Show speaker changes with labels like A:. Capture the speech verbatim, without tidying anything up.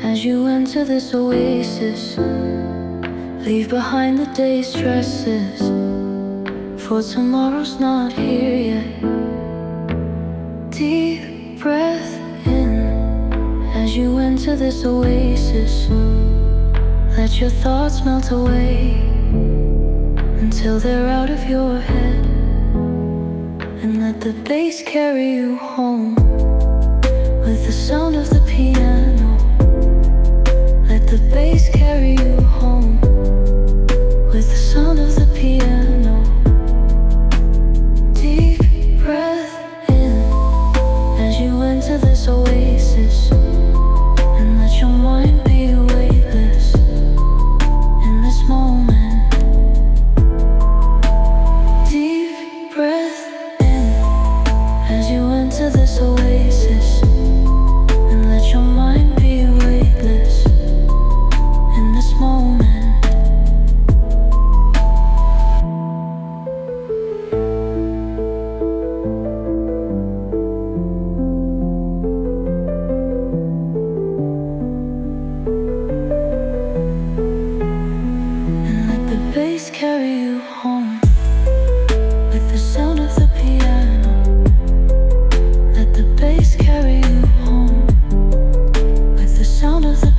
A: As you enter this oasis, leave behind the day's stresses, for tomorrow's not here yet. Deep breath in. As you enter this oasis, let your thoughts melt away until they're out of your head, and let the bass carry you home with the sound of the piano. Let the bass carry you home with the sound of the piano. Deep breath in as you enter this oasis, and let your mind be weightless in this moment. Deep breath in as you enter this oasis, and let your mind be weightless in this moment. Bass carry you home with the sound of the piano. Let the bass carry you home with the sound of the